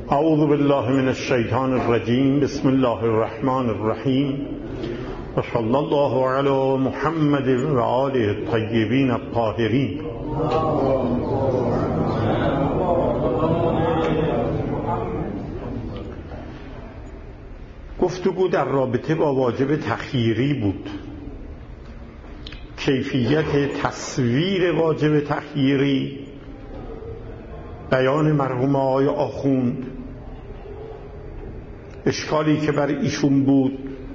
اعوذ بالله من الشیطان الرجیم. بسم الله الرحمن الرحیم و صلی الله علی محمد و آله الطیبین الطاهرین. گفتگو در رابطه با واجب تخییری بود. کیفیت تصویر واجب تخییری، بیان مرحوم آقای آخوند، اشکالی که بر ایشون بود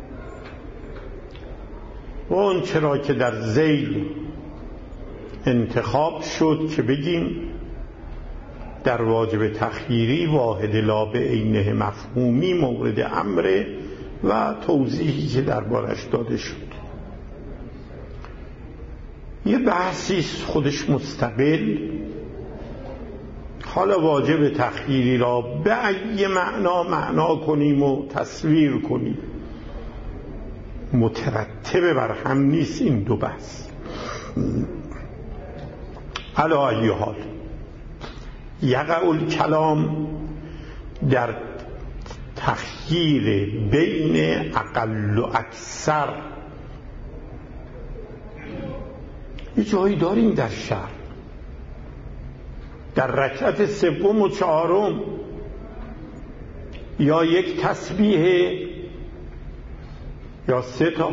و اون چرا که در ذیل انتخاب شد که بگیم در واجب تخییری واحد لا به عینه مفهومی مورد امر و توضیحی که دربارش داده شد. یه بحثی خودش مستقل. حالا واجب تخییری را به ای معنا کنیم و تصویر کنیم، مترتب بر هم نیست این دو بحث. علی ای حال یقع الکلام در تخییر بین اقل و اکثر. یه جایی داریم در شرع، در رکعت سوم و چهارم یا یک تسبیح یا سه تا،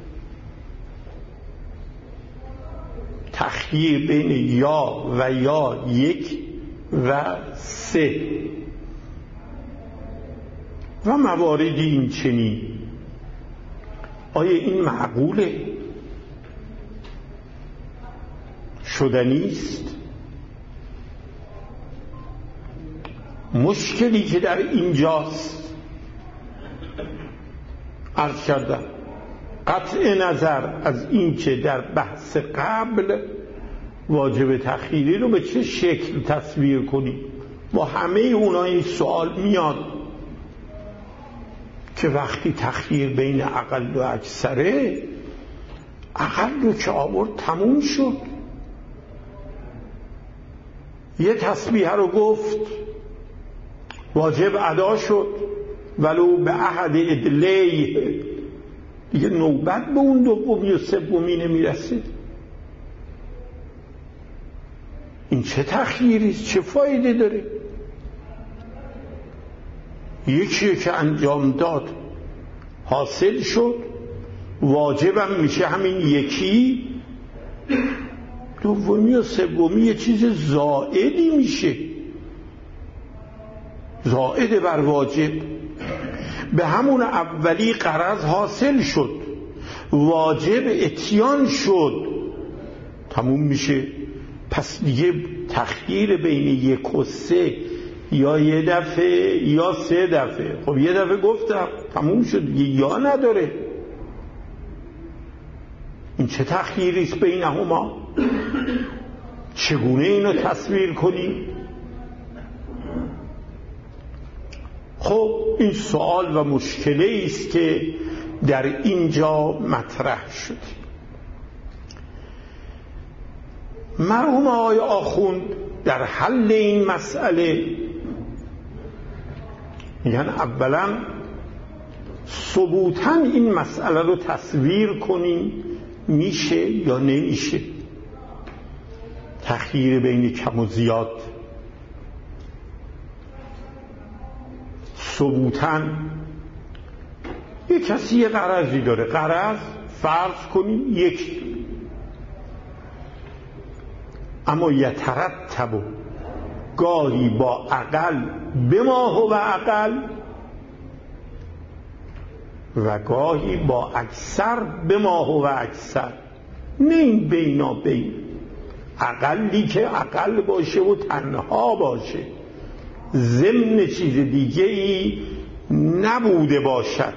تخییر بین یا و یا یک و سه و مواردی این چنین. آیا این معقوله؟ شدنیست؟ مشکلی که در اینجاست عرض کردم، قطع نظر از این که در بحث قبل واجب تخییری رو به چه شکل تصویر کنیم، با همه اونا این سوال میاد که وقتی تخییر بین اقل و اکثره، اقل رو که آورد تموم شد. یه تسبیح رو گفت واجب ادا شد ولو به احد ادلیه، دیگه نوبت به اون دومی و سومی نمیرسه. این چه تخییریست؟ چه فایده داره؟ یکی که انجام داد حاصل شد، واجبم میشه همین یکی، دومی و سومی یه چیز زائدی میشه، زائد بر واجب. به همون اولی غرض حاصل شد، واجب اتیان شد، تموم میشه. پس دیگه تخییر بین یک و سه یا یه دفعه یا سه دفعه، خب یه دفعه گفتم تموم شد دیگه، یا نداره. این چه تخییریست بینهما؟ چگونه اینو تصویر کنیم؟ خب این سوال و مشکلی است که در اینجا مطرح شد. مرحوم آقای آخوند در حل این مسئله یعنی اولا ثبوتاً این مسئله رو تصویر کنیم میشه یا نمیشه، تخییر بین کم و زیاد. ثبوتاً یک کسی یه غرضی داره، غرض فرض کنیم یک، اما یترتب گاهی با اقل بما هو اقل و گاهی با اکثر بما هو اکثر، نه این بینا بین، اقلی که اقل باشه و تنها باشه، ضمن چیز دیگه ای نبوده باشد،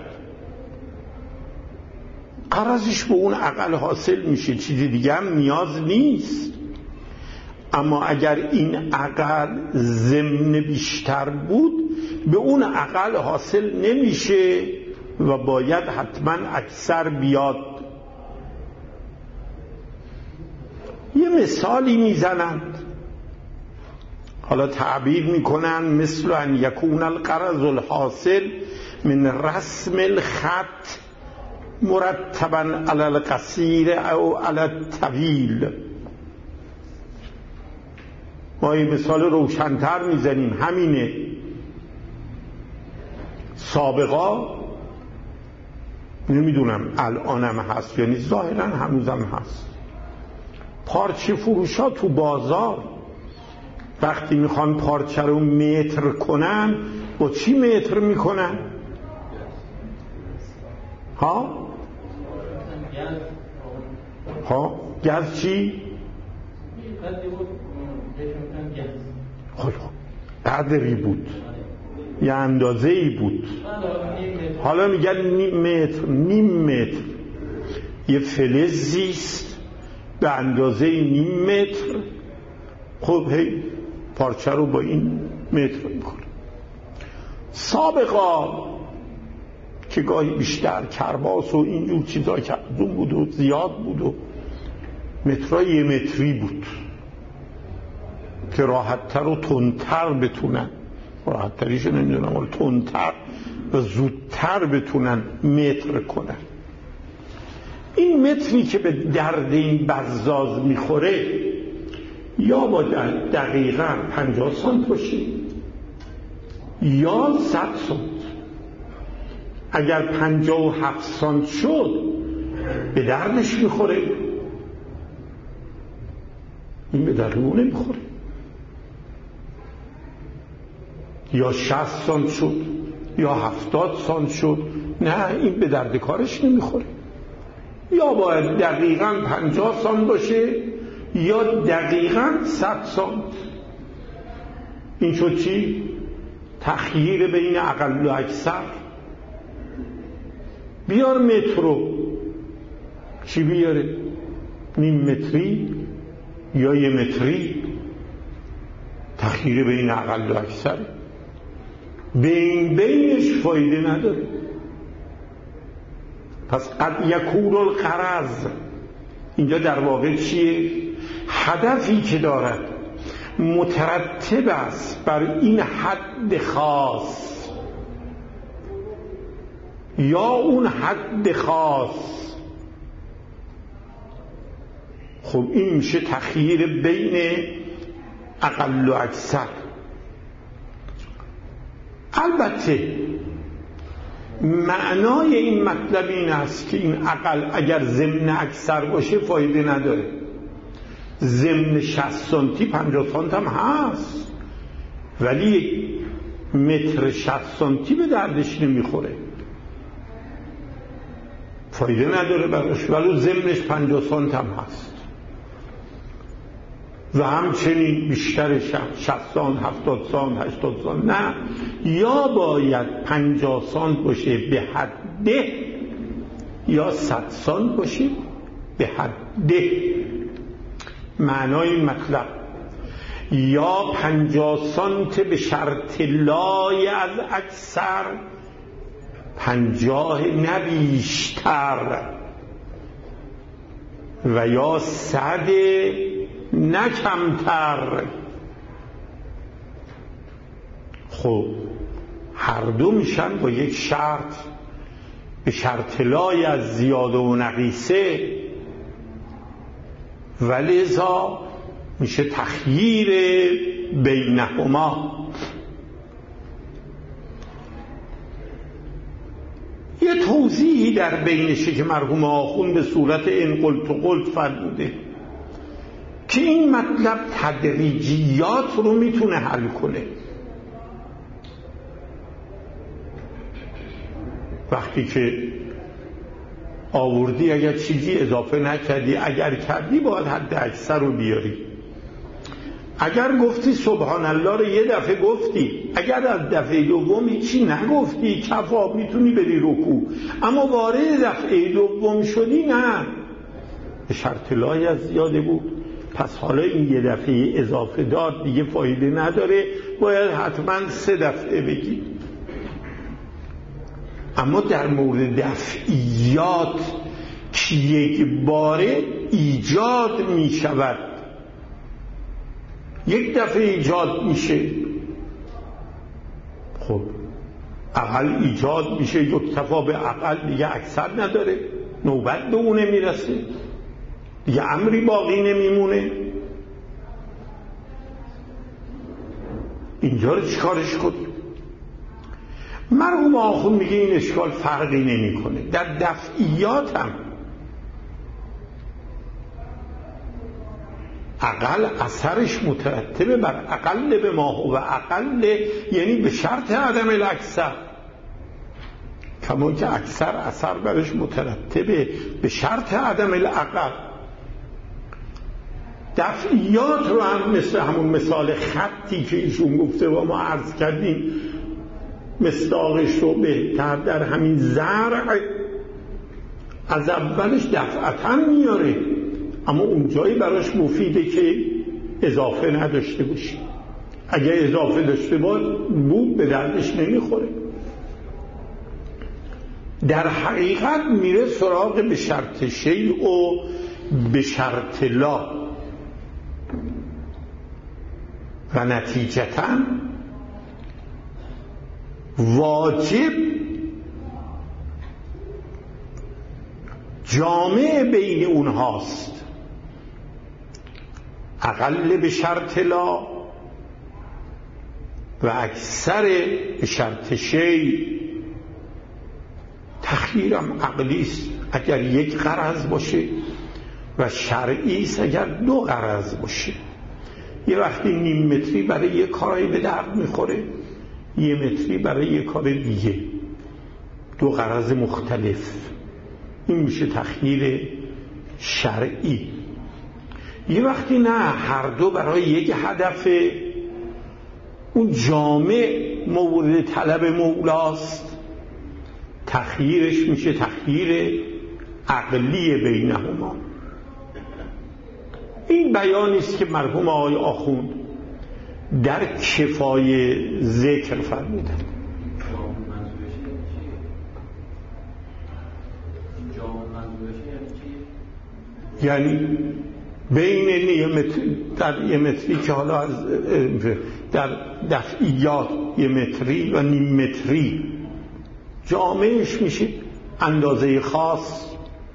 غرضش به اون اقل حاصل میشه، چیز دیگه هم نیاز نیست. اما اگر این اقل ضمن بیشتر بود، به اون اقل حاصل نمیشه و باید حتما اکثر بیاد. یه مثالی میزنند حالا تعبیر میکنن مثل ان یکون القرض الحاصل من رسم الخط مرتبا علی القصیر او علی الطویل. ما این مثال روشن‌تر میزنیم، همینه. سابقا نمیدونم الانم هست یعنی ظاهرا هنوزم هست، پارچه فروشا تو بازار وقتی میخوان پارچه رو متر کنن با چی متر میکنن؟ ها گز چی؟ خب قدری بود، یه اندازه ای بود، حالا میگن نیم متر یه فلزیست به اندازه نیم متر. خب هی پارچه رو با این متر میکنه. سابقا که گاهی بیشتر کرباس و اینجور چیزا که ازون بود و زیاد بود و مترای یه متری بود که راحتتر و تندتر بتونن، راحتتریش نمیدونم ولی تندتر و زودتر بتونن متر کنن. این متری که به درد این بزاز میخوره یا با دقیقا 50 سانت باشه یا 100 سانت. اگر 57 سانت شد به دردش میخوره، این به درد اون نمیخوره. یا 60 سانت شد یا 70 سانت شد، نه این به درد کارش نمیخوره. یا باید دقیقاً 50 سانت باشه یا دقیقاً 100 سانت. این شد چی؟ تخییر بین اقل و اکثر. بیار مترو، چی بیاره؟ نیم متری یا یه متری؟ تخییر بین اقل و اکثر. بینش فایده نداره. پس قد یکون الغرض اینجا در واقع چیه؟ هدفی که دارد مترتب است بر این حد خاص یا اون حد خاص. خب این میشه تخییر بین اقل و اکثر. البته معنای این مطلب این است که این اقل اگر ضمن اکثر باشه فایده نداره. ضمن 60 سانتی 50 سانت هم هست ولی متر 60 سانتی به دردش نمیخوره، فایده نداره براش، ولی ضمنش 50 سانت هم هست. و همچنین بیشتر 60 سانت 70 سانت 80 سانت نه، یا باید 50 سانت باشه به حد ده یا 100 سانت باشه به حد ده. معنای این مطلب یا 50 سانت به شرط لای از اکثر، 50 نه بیشتر، و یا 100 نه کمتر. خب هر دو میشن با یک شرط، به شرط لای از زیاده و نقیصه، ولذا میشه تخییر بینهما. یه توضیحی در بینشه که مرحوم آخوند به صورت ان قلت قلت فرموده که این مطلب تدریجیات رو میتونه حل کنه. وقتی که آوردی اگر چیزی اضافه نکردی، اگر کردی باید حد اکثر رو بیاری. اگر گفتی سبحان الله رو یه دفعه گفتی، اگر از دفعه دوم هیچی نگفتی کفا، میتونی بری رکوع. اما وارد دفعه دوم شدی نه، به شرط لای از زیاده بود. پس حالا این یه دفعه اضافه داد دیگه فایده نداره، باید حتما 3 دفعه بگی. اما در مورد دفعیات که یک باره ایجاد می شود یک دفعه ایجاد میشه. خب اقل ایجاد میشه، یکتفا به اقل دیگه اکثر نداره، نوبت به اونه میرسه دیگه، امری باقی نمیمونه. اینجا رو چیکارش کنیم؟ مرحوم آخوند میگه این اشکال فرقی نمیکنه. در دفعیات هم اقل اثرش مترتبه بر اقل به ما و اقل، یعنی به شرط عدم الاکثر، کما که اکثر اثر برش مترتبه به شرط عدم الاقل. دفعیات رو هم مثل همون مثال خطی که ایشون گفته و ما عرض کردیم مصداقش رو بهتر در همین زرع از اولش دفعتا میاره، اما اون جایی براش مفیده که اضافه نداشته باشه. اگه اضافه داشته بود به دردش نمیخوره. در حقیقت میره سراغ به شرط شیء و به شرط لا و نتیجتاً واجب جامع بین اونهاست، اقل به شرط لا و اکثر به شرط شیء. تخییرم عقلی است اگر یک غرض باشه و شرعی است اگر دو غرض باشه. یه وقتی نیم متری برای یک کاری به درد میخوره، یه متری برای یک کار دیگه، دو غرض مختلف. این میشه تخییر شرعی. یه وقتی نه، هر دو برای یک هدف، اون جامع مورد طلب مولاست، تخییرش میشه تخییر عقلی بینهما. این بیانی است که مرحوم آقای آخوند در کفایه ذکر فرمودند. یعنی بین یه متری که حالا از در دفعیات یه متری و نیم متری جامعش میشه اندازه خاص،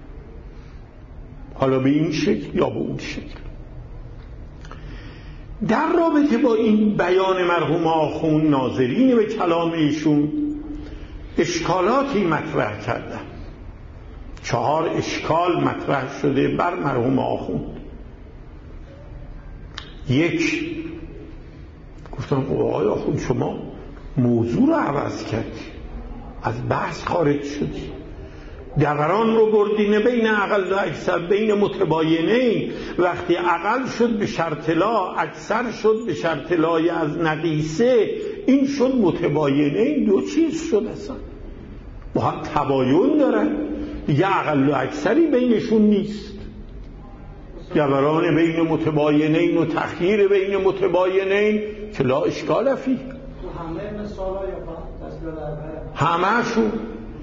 حالا به این شکل یا به اون شکل. در رابطه با این بیان مرحوم آخوند ناظرین به کلام ایشون اشکالاتی مطرح کردن. 4 اشکال مطرح شده بر مرحوم آخوند. یک، گفتم آقای آخوند شما موضوع رو عوض کردی، از بحث خارج شدی، دوران رو بردینه بین اقل و اکثر، بین متباینین. وقتی اقل شد به شرط لا، اکثر شد به شرط لای از نقیصه، این شد متباینین. دو چیز شد اصلا با هم تباین دارن دیگه، اقل و اکثری بینشون نیست. دوران بین متباینین و تخییر بین متباینین که لا اشکال فی. همه مثالا یا تصویر همه‌شون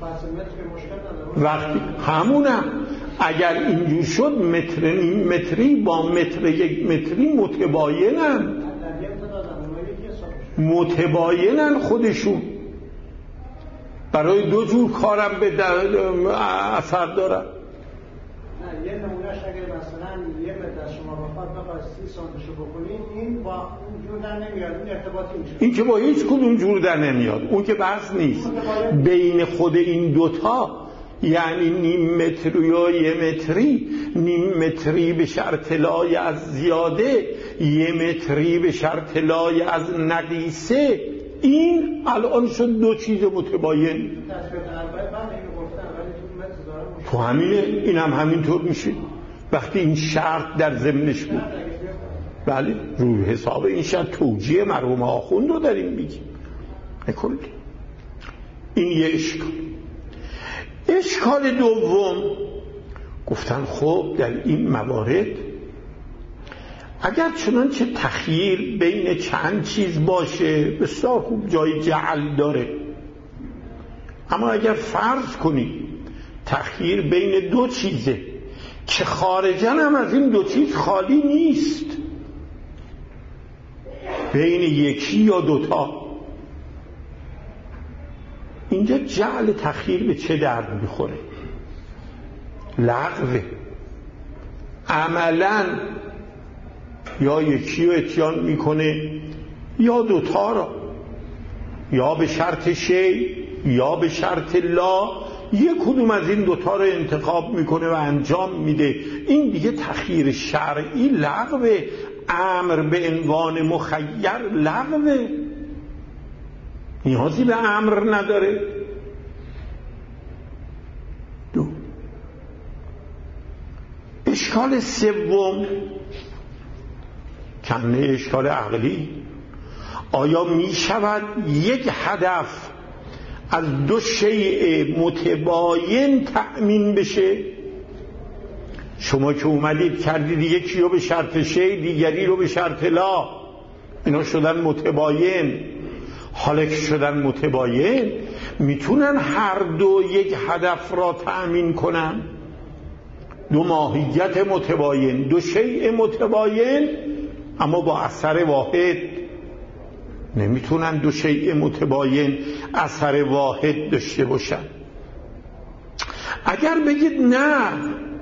وقتی همونم اگر اینجور شد متر نیم متری با متر یک متری متباینن خودشون، برای دو جور کارم به اثر دارن. یه نمونهش اگر مثلا یه متر از شما بخواد 30 سانتیشو بکنید، این با اون جور در نمیاد، این ارتباطی میشه. این که با هیچ کدوم جور در نمیاد، اون که بحث نیست. بین خود این دوتا یعنی نیم متری یا یه متری، نیم متری به شرط لای از زیاده، یه متری به شرط لای از نقیصه، این الان شد دو چیز متباین. تو همینه، این هم همینطور میشه وقتی این شرط در ضمنش بود. بله، روی حساب این شرط توجیه مرحوم آخوند رو داریم میگیم. کلی این یه اشکال. اشکال دوم، گفتن خب در این موارد اگر چنانچه تخییر بین چند چیز باشه بسیار خوب، جای جعل داره، اما اگر فرض کنید تخییر بین دو چیزه که خارجاً هم از این دو چیز خالی نیست، بین یکی یا دوتا. اینجا جعل تخییر به چه درد میخوره؟ لغوه. عملا یا یکی رو اتیان میکنه یا دوتا را، یا به شرط شی یا به شرط لا، یک کدوم از این دوتا رو انتخاب میکنه و انجام میده. این دیگه تخییر شرعی لغوه. امر به عنوان مخیر لغوه، نیازی به امر نداره. دو، اشکال سوم کنه اشکال عقلی. آیا می شود یک هدف از دو شیء متباین تأمین بشه؟ شما که اومدید کردید یکی رو به شرط شیء دیگری رو به شرط لا، اینا شدن متباین. حالا که شدن متباین میتونن هر دو یک هدف را تأمین کنن؟ دو ماهیت متباین، دو شیء متباین اما با اثر واحد. نمیتونن دو شیء متباین اثر واحد داشته باشن. اگر بگید نه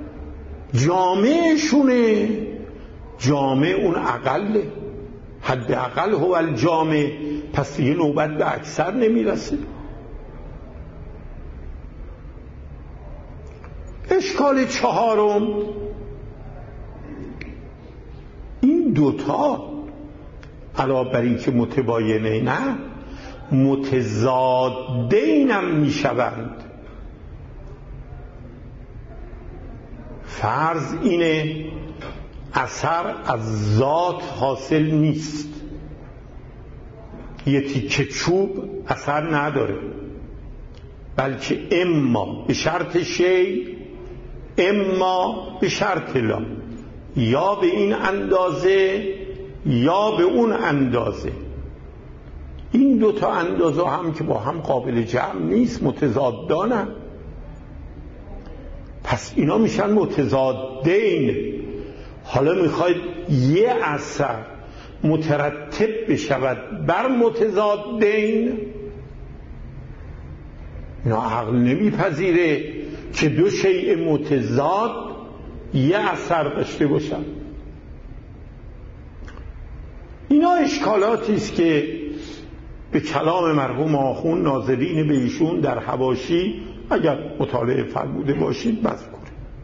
جامعشونه، جامع اون اقله، حد اقل هو الجامع، پس دیگه نوبت به اکثر نمیرسه. اشکال چهارم، این دوتا علاوه بر این که متباینه نه متضادین هم میشوند. فرض اینه اثر از ذات حاصل نیست. یه تیکه چوب اثر نداره، بلکه اما به شرط شی اما به شرط لا، یا به این اندازه یا به اون اندازه. این دوتا اندازه هم که با هم قابل جمع نیست، متضادانه. پس اینا میشن متضادین. حالا میخواید یه اثر مترتب بشود بر متضادین؟ اینا عقل نمیپذیره که دو شیء متضاد یه اثر داشته باشن. اینا اشکالاتی است که به کلام مرحوم آخوند ناظرین به ایشون در حواشی اگر مطالعه فرموده باشید بس کنید.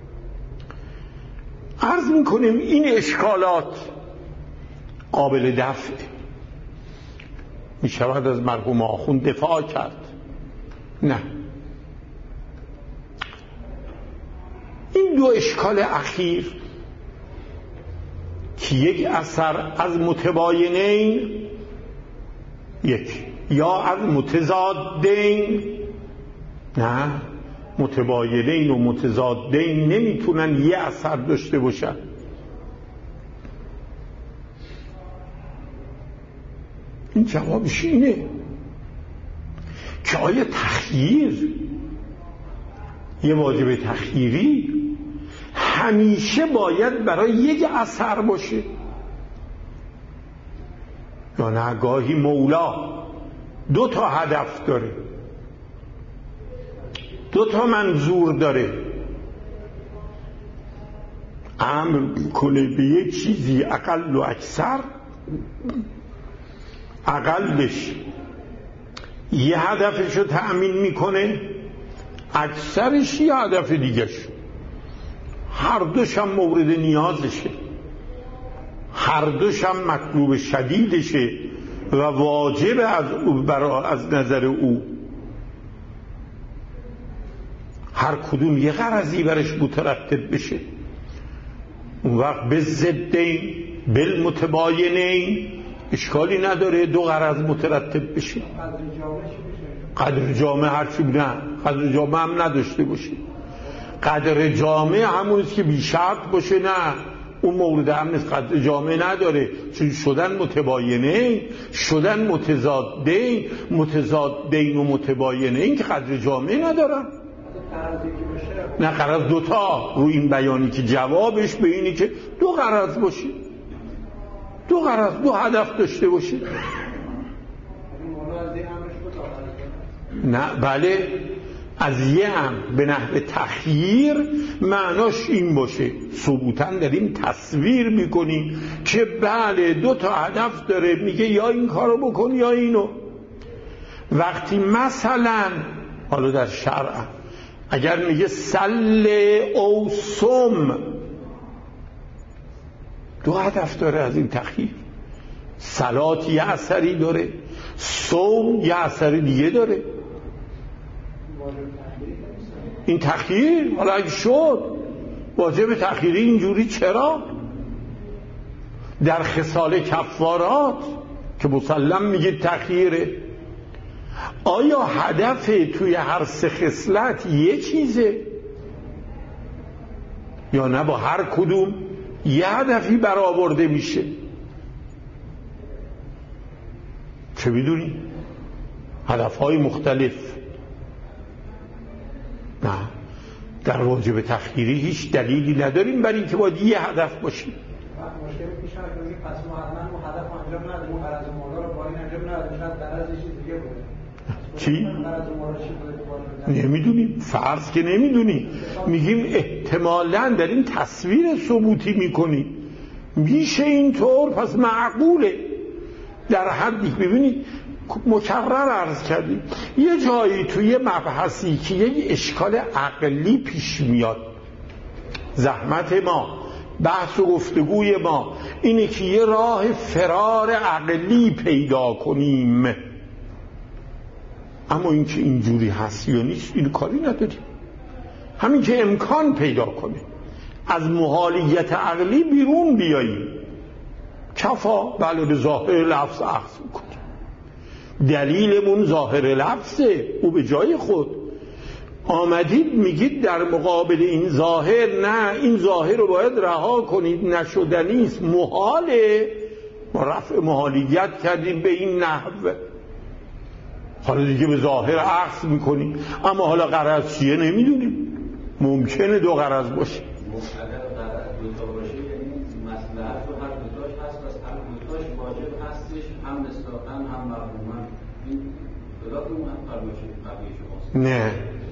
عرض میکنیم این اشکالات قابل دفع میشود از مرحوم آخوند دفاع کرد؟ نه. این دو اشکال اخیر که یک اثر از متباینین یک یا از متضادین، نه، متباینین و متضادین نمیتونن یه اثر داشته باشن. این جوابش اینه که آیا تخییر، یه واجب تخییری همیشه باید برای یک اثر باشه؟ یا نه گاهی مولا دو تا هدف داره، دو تا منظور داره، امر کنه به یک چیزی اقل و اکثر، اقلش یه هدفش رو تأمین میکنه، اکثرش یه هدف دیگهش. هر دوش هم مورد نیازشه، هر دوش هم مطلوب شدیدشه و واجب از نظر او. هر کدوم یه غرضی برش مترتب بشه. اون وقت به ضدین بالمتباینین اشکالی نداره دو غرض مترتب بشه. قدر جامع هرچی نه، قدر جامع هم نداشته باشه. قدر جامع همونیست که بی شرط باشه، نه اون مورد هم نیست. قدر جامع نداره چون شدن متباینین، شدن متضادین، متضادین و متباینین که قدر جامع ندارن. نه غرض دوتا رو این بیانی که جوابش به اینی که دو غرض باشه. دو غرض، دو هدف داشته باشه. نه بله، از یه امر به نحو تخییر معناش این باشه، ثبوتاً داریم تصویر میکنیم که بله دو تا هدف داره، میگه یا این کارو بکن یا اینو. وقتی مثلا حالا در شرع اگر میگه سل او سم، دو هدف داره از این تخییر. صلات یه اثری داره، صوم یه اثر دیگه داره. این تخییر حالا اگه شد واجب تخییری اینجوری، چرا؟ در خصال کفارات که مسلم میگه تخییره، آیا هدف توی هر سه خصلت یه چیزه یا نه با هر کدوم یه هدفی برآورده میشه؟ چه میدونی؟ هدفهای مختلف. نه، در واجب تخییری هیچ دلیلی نداریم برای اینکه باید یه هدف باشیم. مشکلی پیش میاد که پس ما حتما اون هدف انجام ندادیم، اون غرض مولا رو با این انجام ندادیم، شاید غرض چیز دیگه بوده. چی؟ نمیدونیم، فرض که نمیدونیم، میگیم احتمالاً در این تصویر ثبوتی میکنیم میشه اینطور، پس معقوله. در حدی ببینید مکرر عرض کردیم یه جایی توی مبحثی که یه اشکال عقلی پیش میاد، زحمت ما، بحث و گفتگوی ما اینه که یه راه فرار عقلی پیدا کنیم، اما این که اینجوری هست یا نیست این کاری نداریم. همین که امکان پیدا کنه از محالیت عقلی بیرون بیاییم، کفا بله به ظاهر لفظ اخذ میکنیم، دلیلمون ظاهر لفظه، او به جای خود. آمدید میگید در مقابل این ظاهر نه، این ظاهر رو باید رها کنید، نشدنیست، محاله. ما رفع محالیت کردیم به این نحو، حالا دیگه به ظاهر اخذ میکنیم، اما حالا غرض چیه نمیدونیم، ممکنه دو غرض باشه. اگر غرض دوتا باشه یعنی مصلحت رو هر دوتاش هست، از هر دوتاش واجب هستش، هم مصداقاً هم مفهوماً. این خلاف اون هم فرمایش قبلی شماست. نه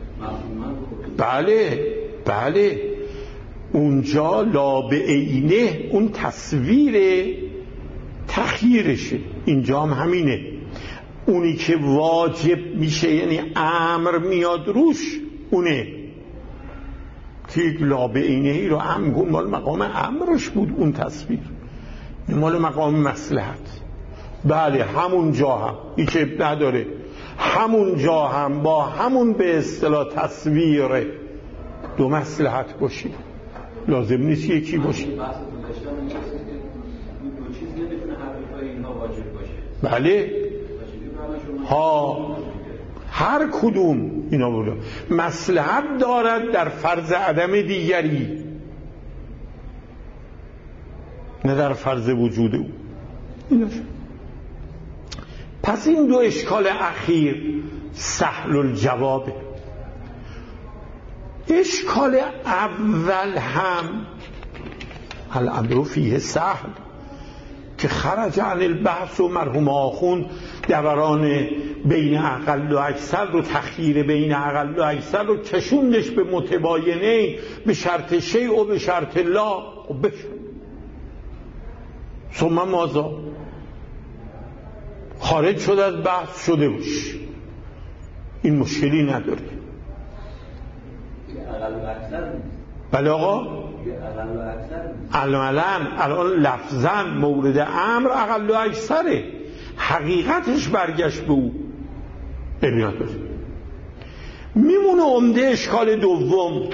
بله اونجا لا به عینه اون تصویر تخییرشه، اینجا هم همینه. اونی که واجب میشه یعنی امر میاد روش اونه که لا به عینه ای رو هم مال مقام امرش بود، اون تصویر مال مقام مصلحت. بله همون جا هم هیچ اب نداره، همون جا هم با همون به اصطلاح تصویر دو مصلحت باشی، لازم نیست یکی باشی. بله ها، هر کدوم اینا بود مصلحت دارد در فرض عدم دیگری، نه در فرض وجود او. پس این دو اشکال اخیر سهل الجوابه. اشکال اول هم الامر فیه سهل که خرج عن البحث و مرحوم آخوند دوران بین اقل و اکثر رو، تخییر بین اقل و اکثر رو کشوندش به متباینه، به شرط شیء و به شرط لا. و بشن ثم ماذا؟ خارج شد از بحث شده باش، این مشکلی نداره. بله آقا، الان لفظاً مورد امر اقل و اکثره، حقیقتش برگشت به او. ببینید میمونه عمده اشکال دوم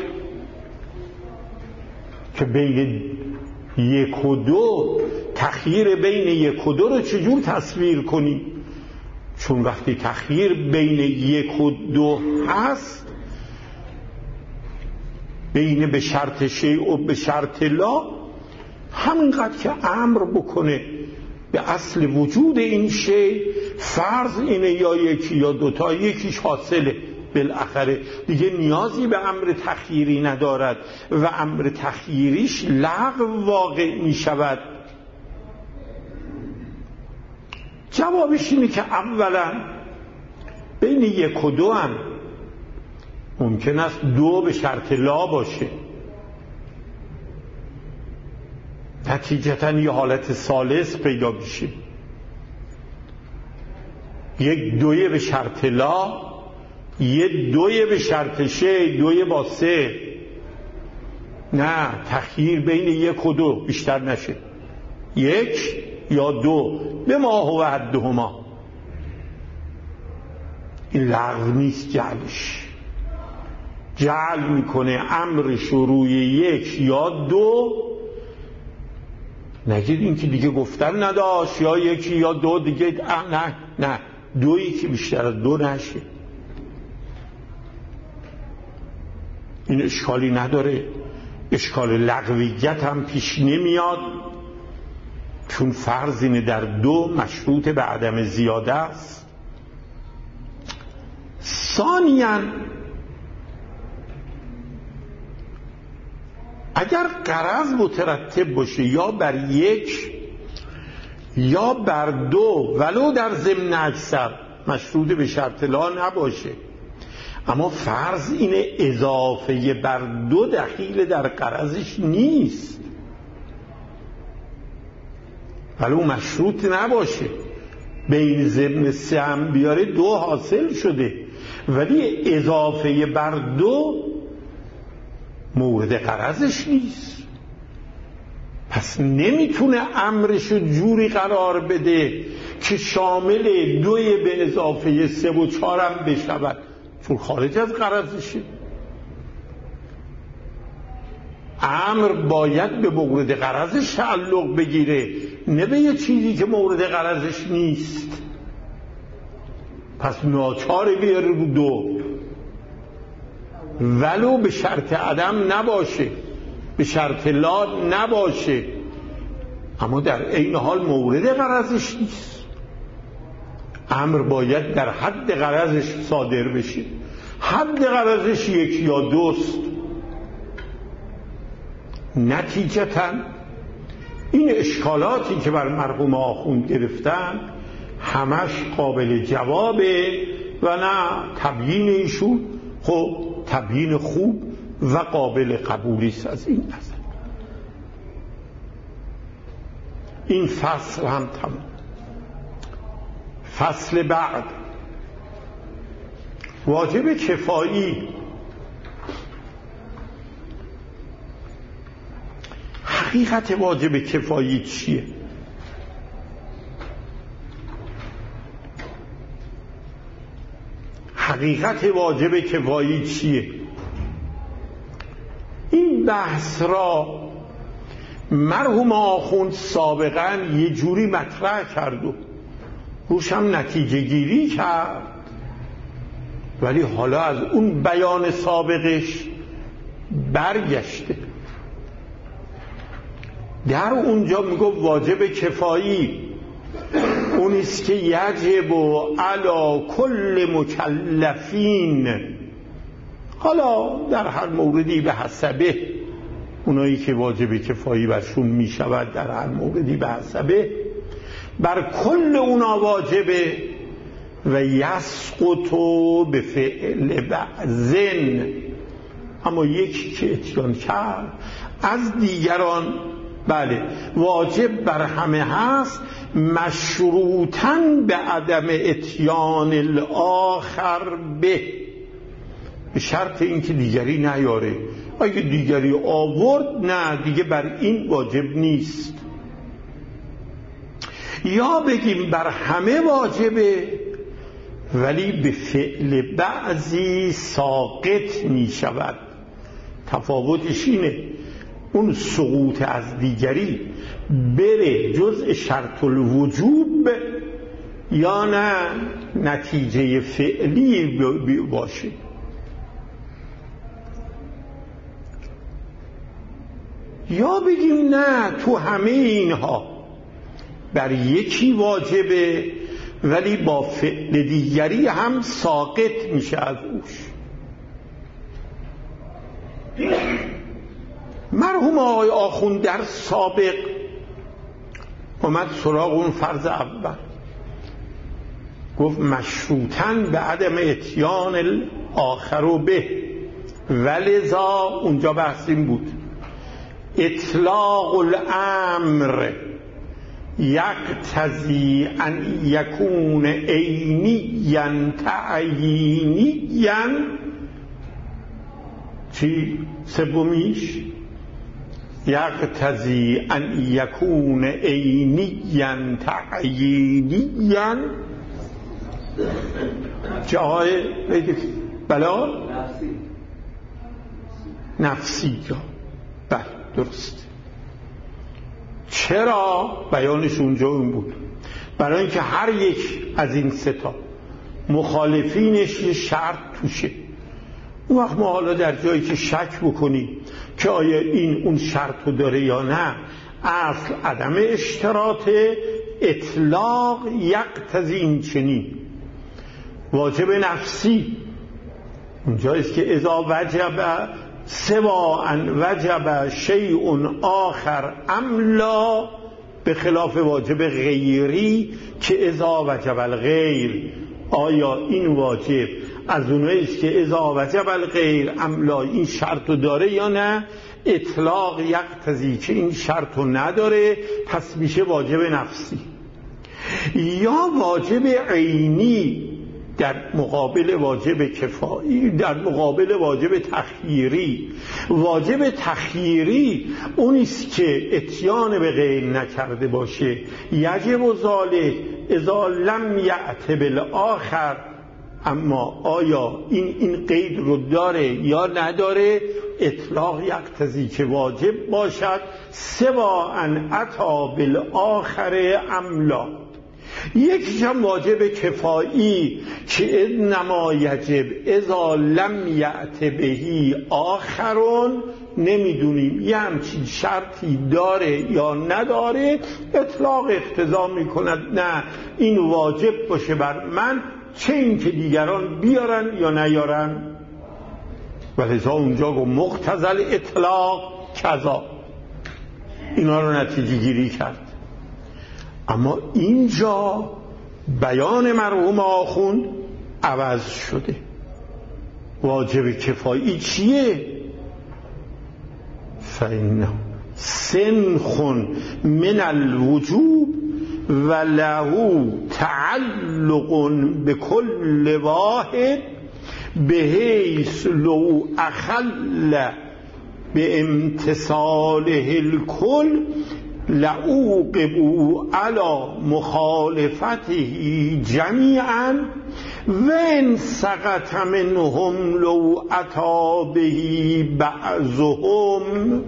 که بین یک و دو، تخییر بین یک و دو رو چجور تصویر کنی؟ چون وقتی تخییر بین یک و دو هست، بین به شرط شیء و به شرط لا، همینقدر که امر بکنه به اصل وجود این شیء، فرض اینه یا یکی یا دوتا، یکیش حاصله بالاخره، دیگه نیازی به امر تخییری ندارد و امر تخییریش لغو واقع می شود. جوابش اینه که اولا بین 1 و 2 هم ممکن است 2 به شرط لا باشه، نتیجتا یه حالت ثالث پیدا بشه، 1 2 به شرط لا، 1 2 به شرط شه، 2 با 3. نه، تخییر بین 1 و 2 بیشتر نشه، 1 یا 2 به ما هو حدهما. این لغو نیست، جعل میکنه امرش روی 1 یا 2. نگید این که دیگه گفتن نداشت، یا 1 یا 2 دیگه، نه 2 که بیشتر از 2 نشه. این اشکالی نداره، اشکال لغویت هم پیش نمیاد، چون فرض اینه در 2 مشروط به عدم زیاده است. ثانیاً اگر غرض مترتب باشه یا بر 1 یا بر 2 ولو در ضمن اکثر، مشروط به شرط لا نباشه، اما فرض اینه اضافه بر 2 دخیل در غرضش نیست، ولو مشروط نباشه، بین ضمن 3 هم بیاره 2 حاصل شده، ولی اضافه بر 2 مورد غرضش نیست، پس نمیتونه امرشو جوری قرار بده که شامل 2 به اضافه 3 و 4 هم بشود، چون خارج از غرضشه. امر باید به مورد غرضش تعلق بگیره، نه به یه چیزی که مورد غرضش نیست. پس ناچار بیاره رو 2 ولو به شرط عدم نباشه، به شرط لا نباشه، اما در عین حال مورد غرضش نیست. امر باید در حد غرضش صادر بشه، حد غرضش 1 یا 2 است. نتیجتا این اشکالاتی که بر مرحوم آخوند گرفتن همش قابل جوابه و نه تبیین ایشون خب تبیین خوب و قابل قبولی است. از این نظر این فصل هم تمام. فصل بعد واجب کفایی. حقیقت واجب کفایی چیه؟ حقیقت واجب کفایی چیه؟ این بحث را مرحوم آخوند سابقا یه جوری مطرح کرد و روش هم نتیجه گیری کرد، ولی حالا از اون بیان سابقش برگشته. در اونجا میگه واجب کفایی اونیست که یجب علی کل مکلفین، حالا در هر موردی به حسبه، اونایی که واجب کفایی برشون میشود در هر موردی به حسبه، بر کل اونا واجبه و یسقط به فعل بعضن، اما یکی که اتیان کرد از دیگران بله واجب بر همه هست، مشروطاً به عدم اتیان الاخر به شرط اینکه دیگری نیاره. اگه دیگری آورد نه دیگه بر این واجب نیست. یا بگیم بر همه واجبه ولی به فعل بعضی ساقط می شود. تفاوتش اینه اون سقوط از دیگری بره جزء شرط الوجوب یا نه نتیجه فعلی باشه. یا بگیم نه تو همه اینها بر یکی واجبه ولی با فعل دیگری هم ساقط میشه از اوش. مرحوم آقای آخوند در سابق اومد سراغ اون فرض اول گفت مشروطاً به عدم اتیان الاخر به، ولذا اونجا بحث این بود اطلاق الامر یقتضی ان یکون عینیاً تعیینیاً. چی سومیش؟ یقتضی ان یکون عینیاً تعیینیاً. جای بلا نفسی جا. بله درست. چرا بیانش اونجا اون بود؟ برای اینکه هر یک از این ستا مخالفینش یه شرط توشه. اون وقت ما حالا در جایی که شک بکنیم که آیا این اون شرط رو داره یا نه، اصل عدم اشتراط اطلاق یقتضی این چنین. واجب نفسی اونجاییست که اذا وجب سواء وجب شیء آخر ام لا، به خلاف واجب غیری که اذا وجب الغیر. آیا این واجب از اوناییست که اذا وجب الغیر ام لا این شرط رو داره یا نه؟ اطلاق یقتضی که این شرط رو نداره، پس میشه واجب نفسی. یا واجب عینی در مقابل واجب کفایی، در مقابل واجب تخییری. واجب تخییری اونیست که اتیان به غیر نکرده باشه. یجب ذالک اذا لم یأت بالآخر. اما آیا این قید رو داره یا نداره؟ اطلاق یقتضی که واجب باشد سواء اتی بالآخر ام لا. یکیش هم واجب کفایی که انما یجب اذا لم یأت بهی آخرون. نمیدونیم یه همچین شرطی داره یا نداره، اطلاق اقتضا میکند نه این واجب باشه بر من، چه این که دیگران بیارن یا نیارن. ولذا اونجا گفت مقتضی اطلاق کذا، اینا رو نتیجه گیری کرد. اما اینجا بیان مرحوم آخوند عوض شده. واجب کفایی چیه؟ فإنه سنخ من الوجوب و له تعلق بكل واحد بحیث لو اخل بامتصاله الكل لعوقبوا على مخالفته جمیعا و ان سقط منهم لو اتی به بعضهم.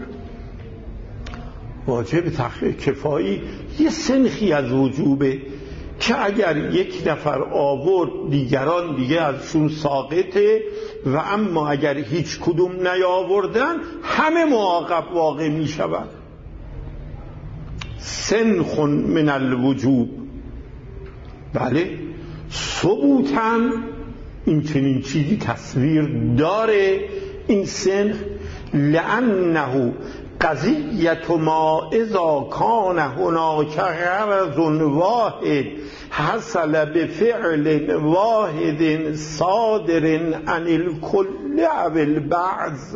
واجب کفایی یه سنخی از وجوبه که اگر یک نفر آورد دیگران دیگه ازشون ساقطه، و اما اگر هیچ کدوم نیاوردن همه معاقب واقع می شود. سنخ من الوجوب. بله ثبوتاً این چنین چیزی تصویر داره این سنخ، لأنه قضیت ما اذا کان هناک غرض واحد حصل بفعل واحد صادر عن الكل او البعض.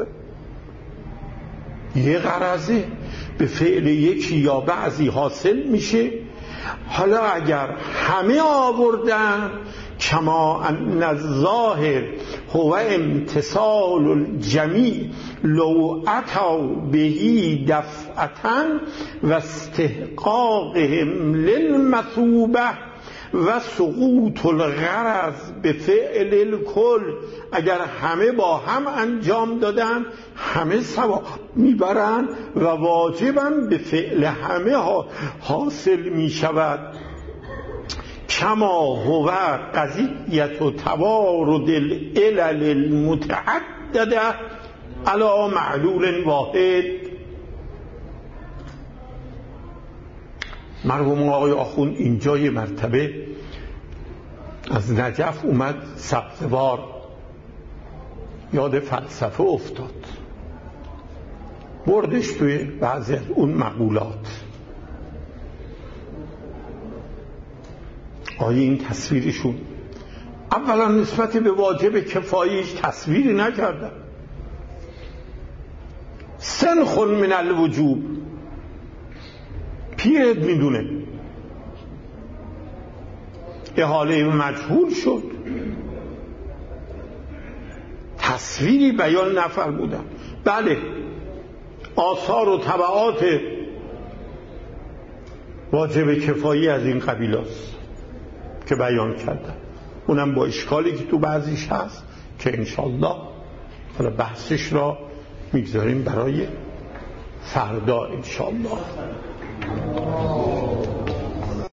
یه غرضه به فعل یکی یا بعضی حاصل میشه. حالا اگر همه آوردن کما ان الظاهر هو امتصال الجمیع لو اتوا بهی دفعتا و استحقاقهم للمثوبه و سقوط الغرض به فعل الکل. اگر همه با هم انجام دادن همه ثواب میبرن و واجبا به فعل همه حاصل میشود. کما هو قضیت و توارد العلل المتعدده علی معلول واحد. مرحوم آقای آخوند اینجا یه مرتبه از نجف اومد سبزوار، یاد فلسفه افتاد، بردش توی بعضی از اون مقولات. آیا این تصویرشون اولا نسبت به واجب کفاییش تصویری نکردن. سنخ من الوجوب، پیرت میدونه. احاله مجهول شد، تصویری بیان نفرمودن. بله، آثار و تبعات واجب کفایی از این قبیل است که بیان کردن، اونم با اشکالی که تو بعضیش هست که انشالله حالا بحثش را میگذاریم برای فردا انشالله.